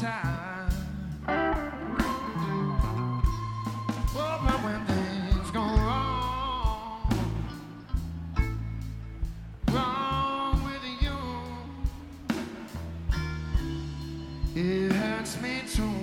time. Oh, but when things go wrong with you, it hurts me too.